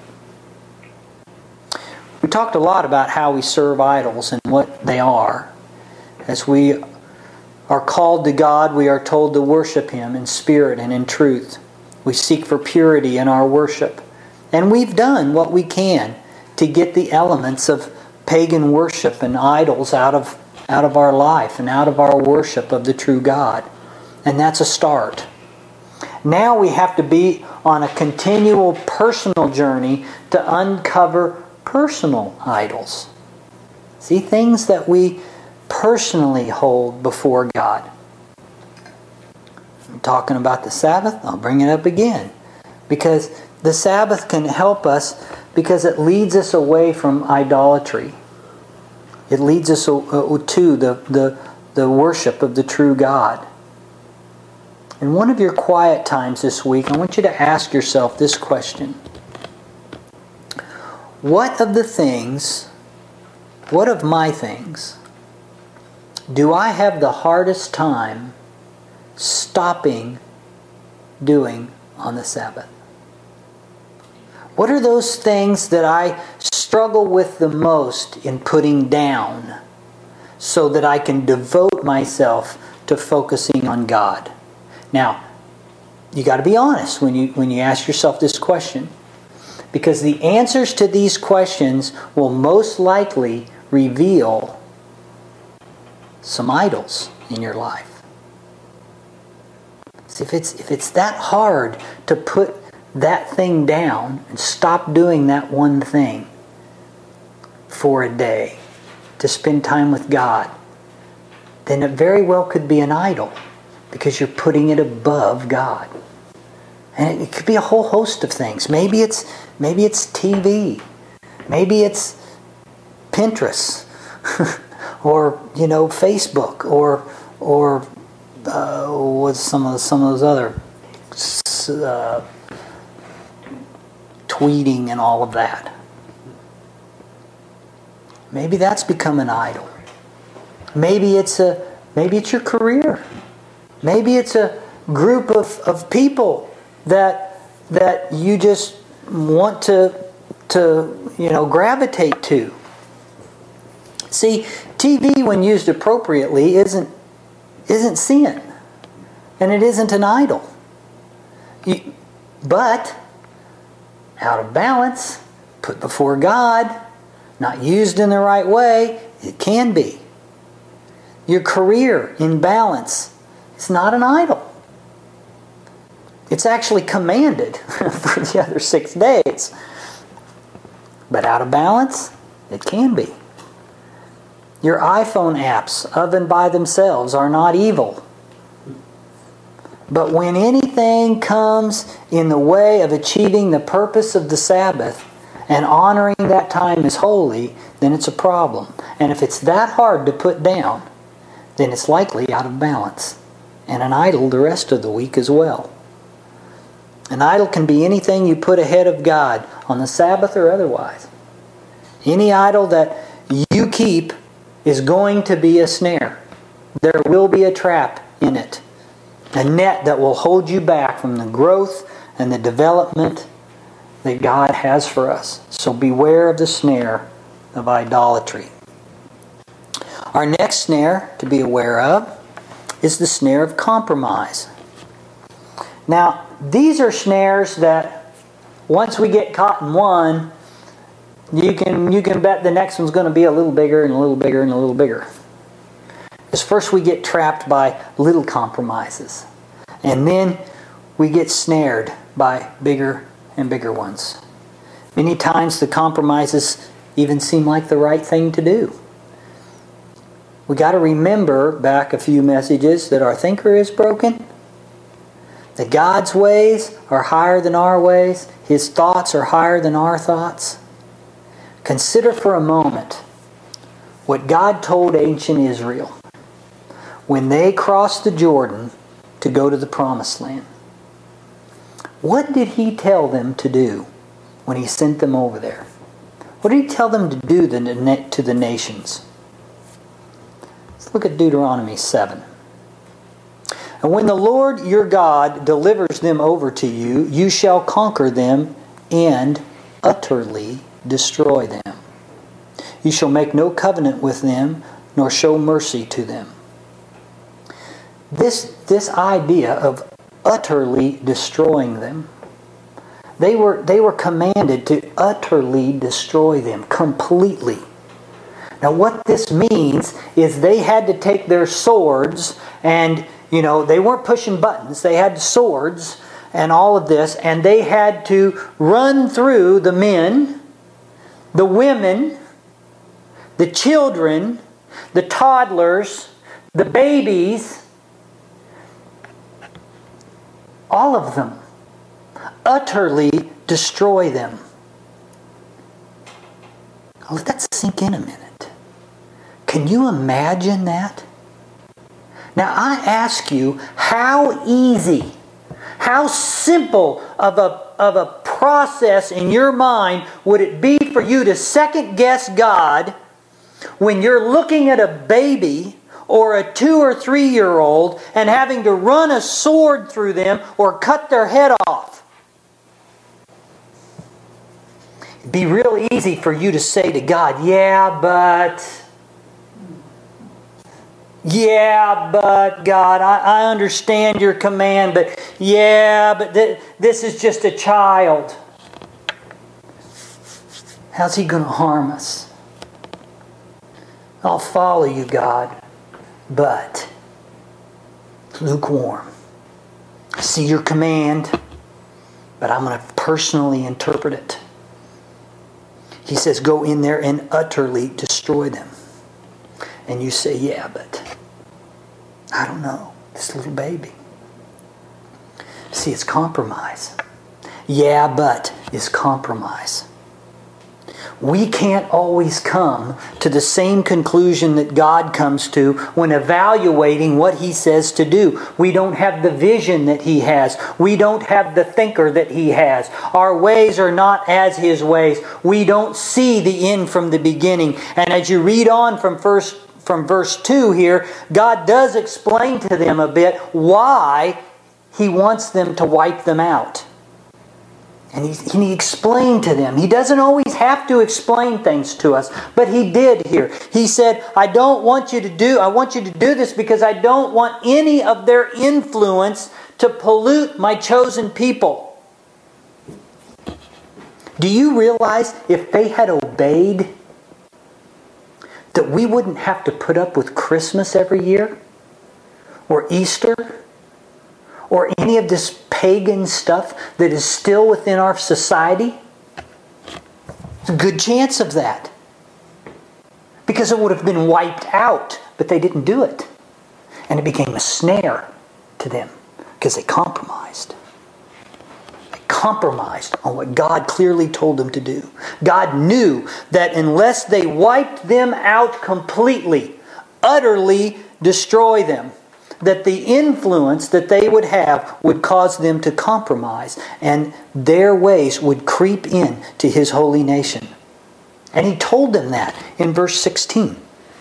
We talked a lot about how we serve idols and what they are. As we are called to God, we are told to worship Him in spirit and in truth. We seek for purity in our worship. And we've done what we can to get the elements of pagan worship and idols out of, out of our life and out of our worship of the true God. And that's a start. Now we have to be on a continual personal journey to uncover personal idols. See, things that we personally hold before God. I'm talking about the Sabbath. I'll bring it up again. Because the Sabbath can help us because it leads us away from idolatry. It leads us to the, the, the worship of the true God. In one of your quiet times this week, I want you to ask yourself this question. What of the things, what of my things, do I have the hardest time stopping doing on the Sabbath? What are those things that I struggle with the most in putting down so that I can devote myself to focusing on God? Now, you got to be honest when you when you ask yourself this question, because the answers to these questions will most likely reveal some idols in your life. See, if it's if it's that hard to put that thing down and stop doing that one thing for a day to spend time with God, then it very well could be an idol because you're putting it above God. And it could be a whole host of things. Maybe it's maybe it's T V. Maybe it's Pinterest or you know Facebook or or uh, what's some of some of those other uh, tweeting and all of that. Maybe that's become an idol. Maybe it's a maybe it's your career. Maybe it's a group of, of people that that you just want to to you know gravitate to. See, T V when used appropriately isn't isn't sin, and it isn't an idol. You, but out of balance, put before God, not used in the right way, it can be. your career in balance is not an idol. It's actually commanded for the other six days. But out of balance, it can be. Your iPhone apps, of and by themselves, are not evil. But when anything comes in the way of achieving the purpose of the Sabbath and honoring that time as holy, then it's a problem. And if it's that hard to put down, then it's likely out of balance. And an idol the rest of the week as well. An idol can be anything you put ahead of God on the Sabbath or otherwise. Any idol that you keep is going to be a snare. There will be a trap in it. A net that will hold you back from the growth and the development that God has for us. So beware of the snare of idolatry. Our next snare to be aware of is the snare of compromise. Now, these are snares that once we get caught in one, you can you can bet the next one's going to be a little bigger and a little bigger and a little bigger. Because first we get trapped by little compromises. And then we get snared by bigger and bigger ones. Many times the compromises even seem like the right thing to do. We got to remember back a few messages that our thinker is broken. That God's ways are higher than our ways. His thoughts are higher than our thoughts. Consider for a moment what God told ancient Israel when they crossed the Jordan to go to the Promised Land. What did He tell them to do when He sent them over there? What did He tell them to do to the nations? Let's look at Deuteronomy seven. And when the Lord your God delivers them over to you, you shall conquer them and utterly destroy them. You shall make no covenant with them, nor show mercy to them. This, this idea of utterly destroying them, they were, they were commanded to utterly destroy them completely. Now what this means is they had to take their swords and, you know, they weren't pushing buttons. They had swords and all of this, and they had to run through the men, the women, the children, the toddlers, the babies, all of them. Utterly destroy them. Let that sink in a minute. Can you imagine that? Now I ask you, how easy, how simple of a, of a process in your mind would it be for you to second guess God when you're looking at a baby or a two or three year old and having to run a sword through them or cut their head off? It'd be real easy for you to say to God, yeah, but... Yeah, but God, I, I understand your command, but yeah, but th- this is just a child. How's he going to harm us? I'll follow you, God, but lukewarm. I see your command, but I'm going to personally interpret it. He says, go in there and utterly destroy them. And you say, yeah, but I don't know, this little baby. See, it's compromise. Yeah, but is compromise. We can't always come to the same conclusion that God comes to when evaluating what He says to do. We don't have the vision that He has. We don't have the thinker that He has. Our ways are not as His ways. We don't see the end from the beginning. And as you read on from first From verse two here, God does explain to them a bit why He wants them to wipe them out. And he, he explained to them. He doesn't always have to explain things to us, but He did here. He said, I don't want you to do, I want you to do this because I don't want any of their influence to pollute my chosen people. Do you realize if they had obeyed that we wouldn't have to put up with Christmas every year? Or Easter? Or any of this pagan stuff that is still within our society? There's a good chance of that. Because it would have been wiped out, but they didn't do it. And it became a snare to them because they compromised. They compromised on what God clearly told them to do. God knew that unless they wiped them out completely, utterly destroy them, that the influence that they would have would cause them to compromise, and their ways would creep in to His holy nation. And He told them that in verse sixteen.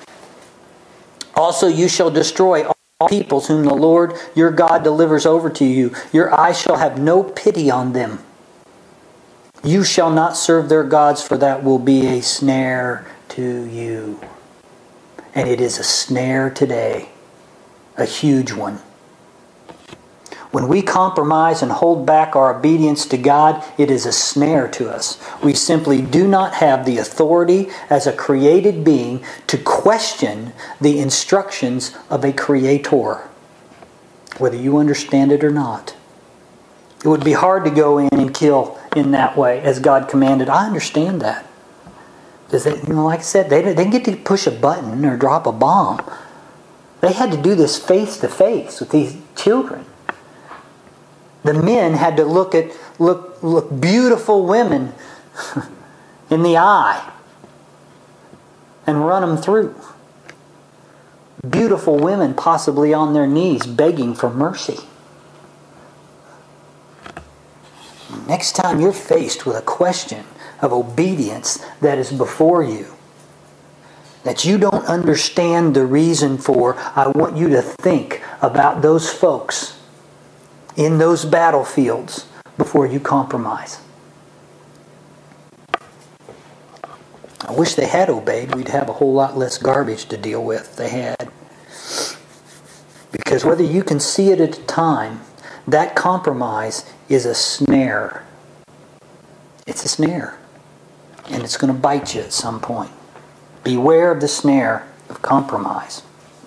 Also you shall destroy all peoples whom the Lord your God delivers over to you. Your eyes shall have no pity on them. You shall not serve their gods, for that will be a snare to you. And it is a snare today. A huge one. When we compromise and hold back our obedience to God, it is a snare to us. We simply do not have the authority as a created being to question the instructions of a creator, whether you understand it or not. It would be hard to go in and kill in that way as God commanded. I understand that. Because they, you know, like I said, they, they didn't get to push a button or drop a bomb. They had to do this face to face with these children. The men had to look at look look beautiful women in the eye and run them through. Beautiful women possibly on their knees begging for mercy. Next time you're faced with a question of obedience that is before you, that you don't understand the reason for, I want you to think about those folks in those battlefields before you compromise. I wish they had obeyed. We'd have a whole lot less garbage to deal with if they had. Because whether you can see it at a time, that compromise is a snare. It's a snare. And it's going to bite you at some point. Beware of the snare of compromise.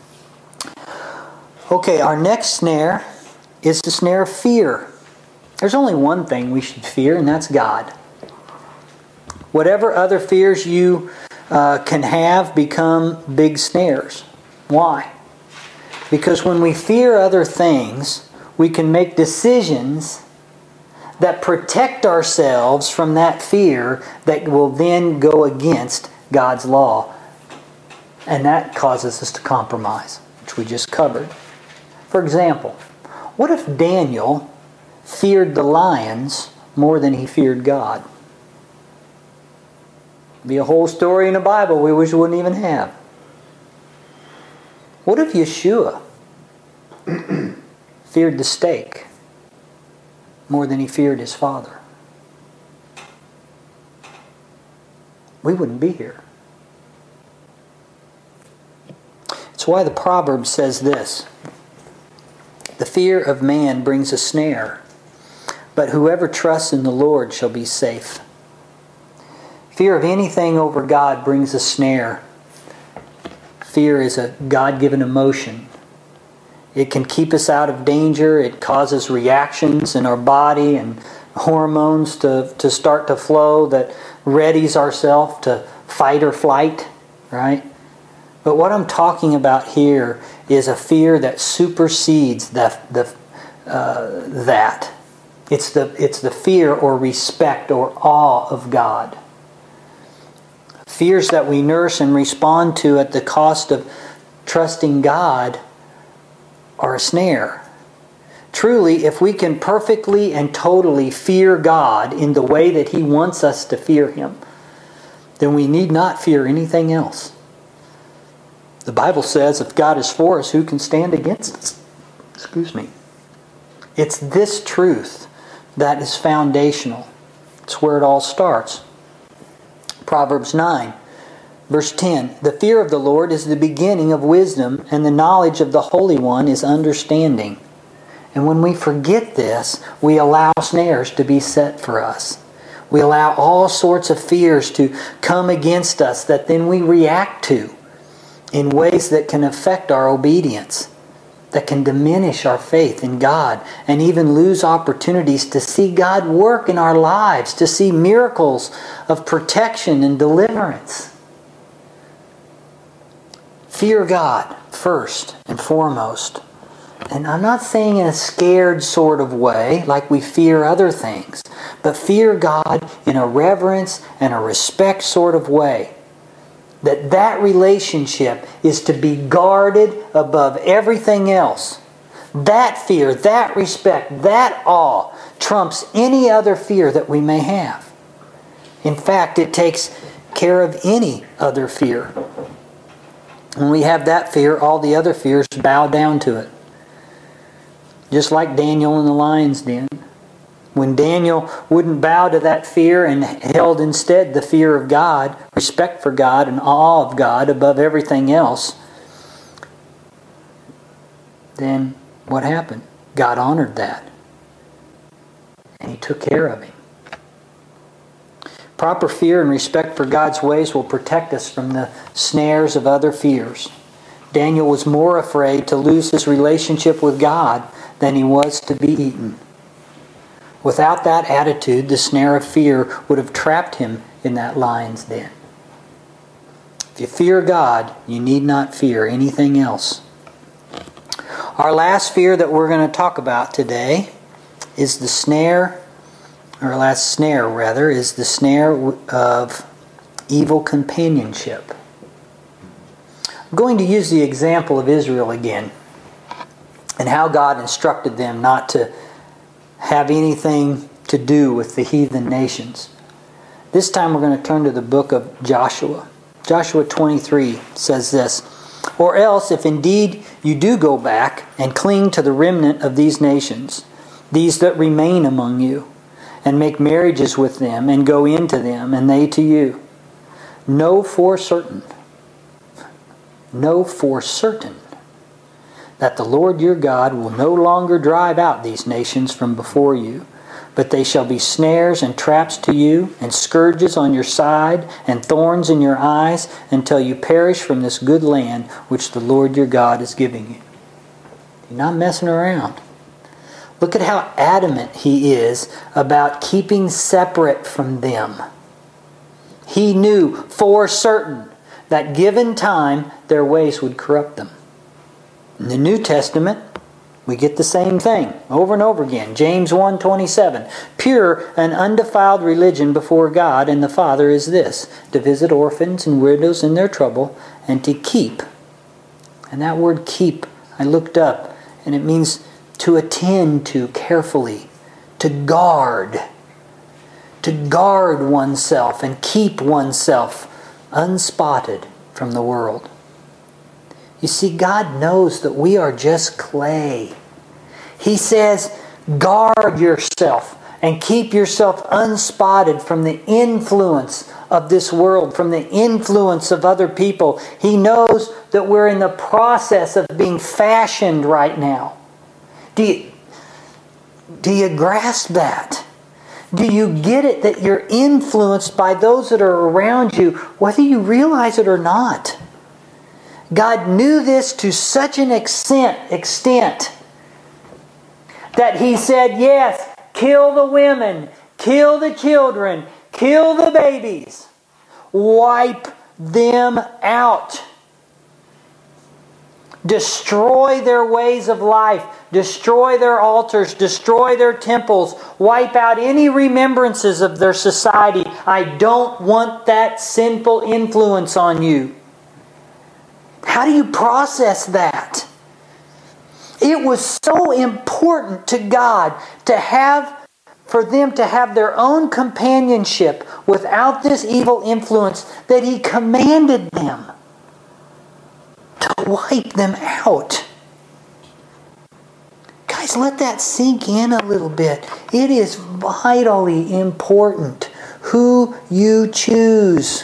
Okay, our next snare is the snare of fear. There's only one thing we should fear, and that's God. Whatever other fears you uh, can have become big snares. Why? Because when we fear other things, we can make decisions that protect ourselves from that fear that will then go against God's law. And that causes us to compromise, which we just covered. For example, what if Daniel feared the lions more than he feared God? It'd be a whole story in the Bible we wish we wouldn't even have. What if Yeshua feared the stake more than he feared his Father? We wouldn't be here. It's why the proverb says this: the fear of man brings a snare, but whoever trusts in the Lord shall be safe. Fear of anything over God brings a snare. Fear is a God-given emotion. It can keep us out of danger. It causes reactions in our body and hormones to, to start to flow that readies ourselves to fight or flight, right? But what I'm talking about here is a fear that supersedes the, the, uh, that. It's the, it's the fear or respect or awe of God. Fears that we nurse and respond to at the cost of trusting God are a snare. Truly, if we can perfectly and totally fear God in the way that He wants us to fear Him, then we need not fear anything else. The Bible says, if God is for us, who can stand against us? Excuse me. It's this truth that is foundational. It's where it all starts. Proverbs nine, verse ten. The fear of the Lord is the beginning of wisdom, and the knowledge of the Holy One is understanding. And when we forget this, we allow snares to be set for us. We allow all sorts of fears to come against us that then we react to. in ways that can affect our obedience, that can diminish our faith in God, and even lose opportunities to see God work in our lives, to see miracles of protection and deliverance. Fear God first and foremost. And I'm not saying in a scared sort of way, like we fear other things, but fear God in a reverence and a respect sort of way. That that relationship is to be guarded above everything else. That fear, that respect, that awe trumps any other fear that we may have. In fact, it takes care of any other fear. When we have that fear, all the other fears bow down to it. Just like Daniel in the lion's den. When Daniel wouldn't bow to that fear and held instead the fear of God, respect for God and awe of God above everything else, then what happened? God honored that. And He took care of him. Proper fear and respect for God's ways will protect us from the snares of other fears. Daniel was more afraid to lose his relationship with God than he was to be eaten. Without that attitude, the snare of fear would have trapped him in that lion's den. If you fear God, you need not fear anything else. Our last fear that we're going to talk about today is the snare, or last snare rather, is the snare of evil companionship. I'm going to use the example of Israel again and how God instructed them not to have anything to do with the heathen nations. This time we're going to turn to the book of Joshua. Joshua twenty-three says this, "Or else, if indeed you do go back and cling to the remnant of these nations, these that remain among you, and make marriages with them, and go into them, and they to you, know for certain, know for certain, that the Lord your God will no longer drive out these nations from before you, but they shall be snares and traps to you, and scourges on your side, and thorns in your eyes, until you perish from this good land which the Lord your God is giving you." You're not messing around. Look at how adamant He is about keeping separate from them. He knew for certain that given time, their ways would corrupt them. In the New Testament, we get the same thing over and over again. James one twenty-seven, "Pure and undefiled religion before God and the Father is this, to visit orphans and widows in their trouble, and to keep." And that word keep, I looked up, and it means to attend to carefully, to guard, to guard oneself and keep oneself unspotted from the world. You see, God knows that we are just clay. He says, guard yourself and keep yourself unspotted from the influence of this world, from the influence of other people. He knows that we're in the process of being fashioned right now. Do you, do you grasp that? Do you get it that you're influenced by those that are around you, whether you realize it or not? God knew this to such an extent, extent that He said, yes, kill the women, kill the children, kill the babies, wipe them out. Destroy their ways of life, destroy their altars, destroy their temples, wipe out any remembrances of their society. I don't want that sinful influence on you. How do you process that? It was so important to God to have, for them to have their own companionship without this evil influence, that He commanded them to wipe them out. Guys, let that sink in a little bit. It is vitally important who you choose.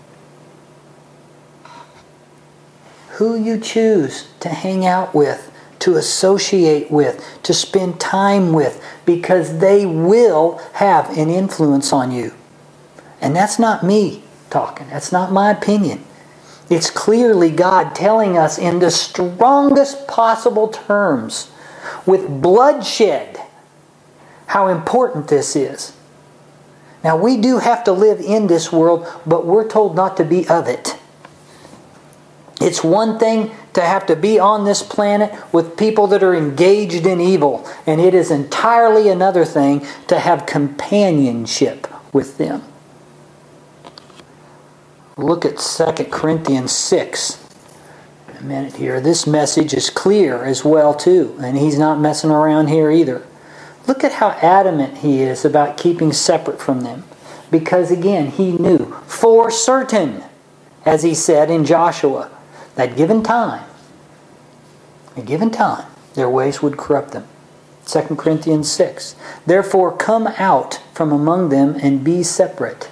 Who you choose to hang out with, to associate with, to spend time with, because they will have an influence on you. And that's not me talking. That's not my opinion. It's clearly God telling us in the strongest possible terms, with bloodshed, how important this is. Now, we do have to live in this world, but we're told not to be of it. It's one thing to have to be on this planet with people that are engaged in evil, and it is entirely another thing to have companionship with them. Look at Second Corinthians six. A minute here. This message is clear as well too, and he's not messing around here either. Look at how adamant he is about keeping separate from them. Because again, he knew for certain, as he said in Joshua, that given time, at given time, their ways would corrupt them. Second Corinthians six. Therefore come out from among them and be separate.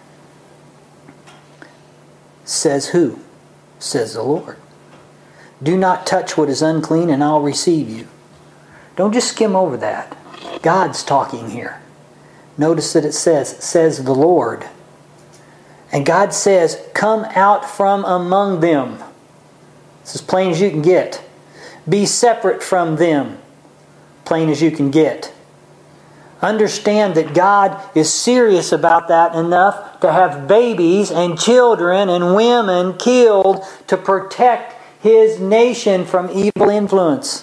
Says who? Says the Lord. Do not touch what is unclean, and I'll receive you. Don't just skim over that. God's talking here. Notice that it says, says the Lord. And God says, come out from among them. It's as plain as you can get. Be separate from them. Plain as you can get. Understand that God is serious about that enough to have babies and children and women killed to protect His nation from evil influence.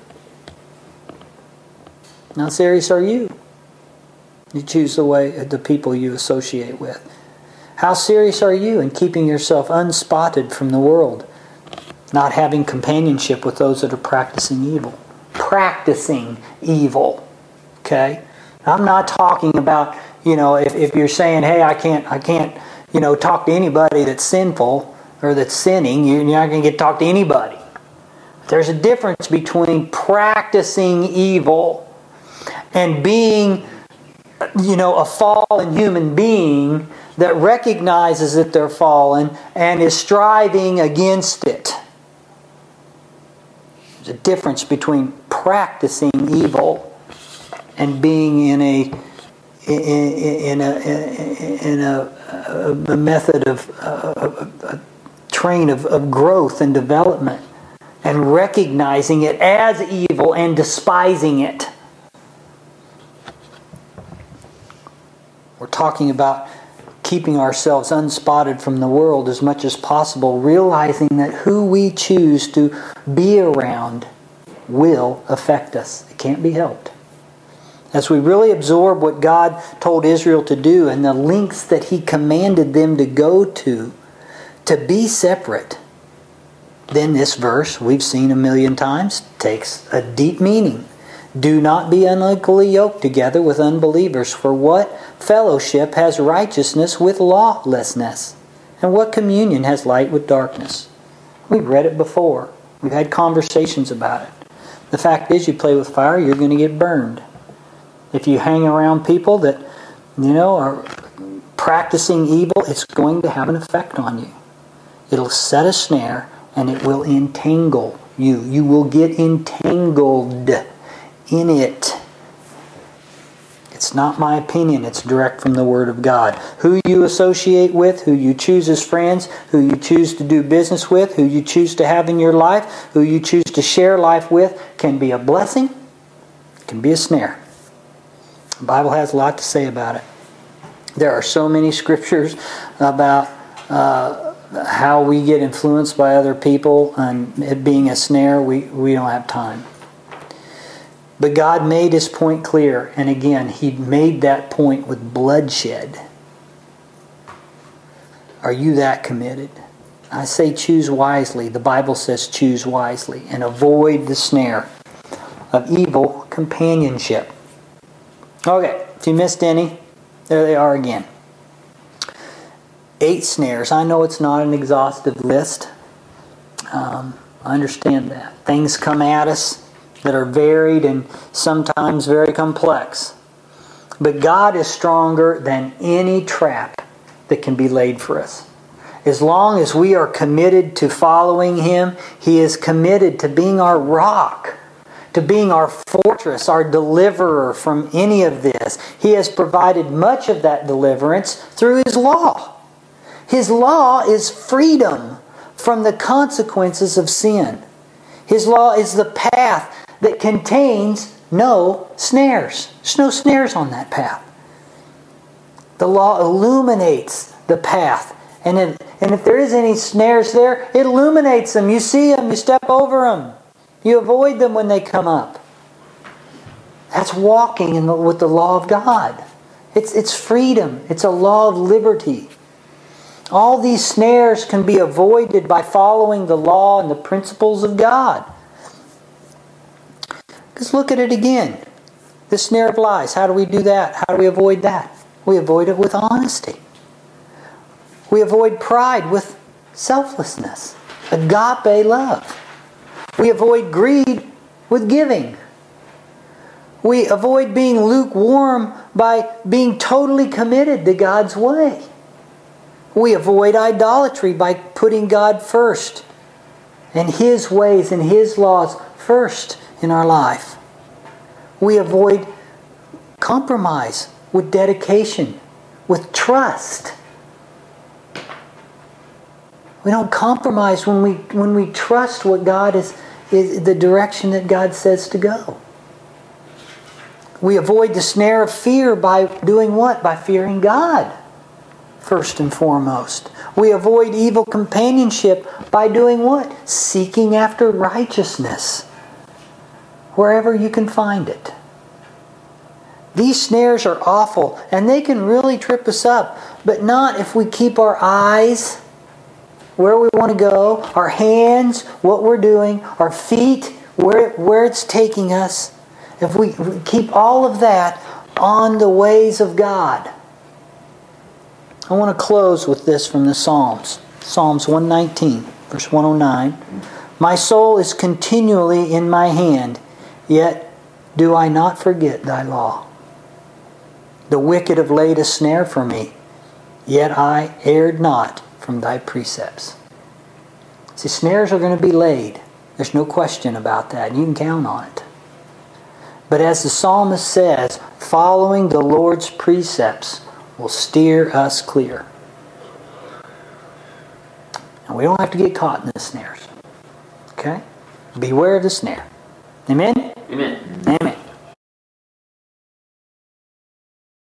How serious are you? You choose the way, the people you associate with. How serious are you in keeping yourself unspotted from the world? Not having companionship with those that are practicing evil. Practicing evil. Okay? I'm not talking about, you know, if, if you're saying, hey, I can't, I can't, you know, talk to anybody that's sinful or that's sinning, you're not going to get to talk to anybody. There's a difference between practicing evil and being, you know, a fallen human being that recognizes that they're fallen and is striving against it. There's a difference between practicing evil and being in a in a in a, a method of a, a train of, of growth and development, and recognizing it as evil and despising it. We're talking about keeping ourselves unspotted from the world as much as possible, realizing that who we choose to be around will affect us. It can't be helped. As we really absorb what God told Israel to do and the lengths that He commanded them to go to, to be separate, then this verse, we've seen a million times, takes a deep meaning. Do not be unequally yoked together with unbelievers. For what fellowship has righteousness with lawlessness? And what communion has light with darkness? We've read it before. We've had conversations about it. The fact is, you play with fire, you're going to get burned. If you hang around people that, you know, are practicing evil, it's going to have an effect on you. It'll set a snare and it will entangle you. You will get entangled in it. It's not my opinion. It's direct from the Word of God. Who you associate with, who you choose as friends, who you choose to do business with, who you choose to have in your life, who you choose to share life with, can be a blessing, can be a snare. The Bible has a lot to say about it. There are so many scriptures about uh, how we get influenced by other people and it being a snare. We, we don't have time. But God made His point clear, and again, He made that point with bloodshed. Are you that committed? I say choose wisely. The Bible says choose wisely and avoid the snare of evil companionship. Okay, if you missed any, there they are again. Eight snares. I know it's not an exhaustive list. Um, I understand that. Things come at us that are varied and sometimes very complex. But God is stronger than any trap that can be laid for us. As long as we are committed to following Him, He is committed to being our rock, to being our fortress, our deliverer from any of this. He has provided much of that deliverance through His law. His law is freedom from the consequences of sin. His law is the path that contains no snares. There's no snares on that path. The law illuminates the path. And if, and if there is any snares there, it illuminates them. You see them, you step over them. You avoid them when they come up. That's walking in the, with the law of God. It's, it's freedom. It's a law of liberty. All these snares can be avoided by following the law and the principles of God. Because look at it again. The snare of lies. How do we do that? How do we avoid that? We avoid it with honesty. We avoid pride with selflessness. Agape love. We avoid greed with giving. We avoid being lukewarm by being totally committed to God's way. We avoid idolatry by putting God first and His ways and His laws first in our life. We avoid compromise with dedication, with trust. We don't compromise when we when we trust what God is, is the direction that God says to go. We avoid the snare of fear by doing what? By fearing God, first and foremost. We avoid evil companionship by doing what? Seeking after righteousness, wherever you can find it. These snares are awful, and they can really trip us up, but not if we keep our eyes where we want to go, our hands, what we're doing, our feet, where, where it's taking us. If we keep all of that on the ways of God. I want to close with this from the Psalms. Psalms one nineteen, verse one oh nine. My soul is continually in my hand, yet do I not forget thy law. The wicked have laid a snare for me, yet I erred not from thy precepts. See, snares are going to be laid. There's no question about that. You can count on it. But as the psalmist says, following the Lord's precepts will steer us clear. And we don't have to get caught in the snares. Okay? Beware of the snare. Amen? Amen. Amen.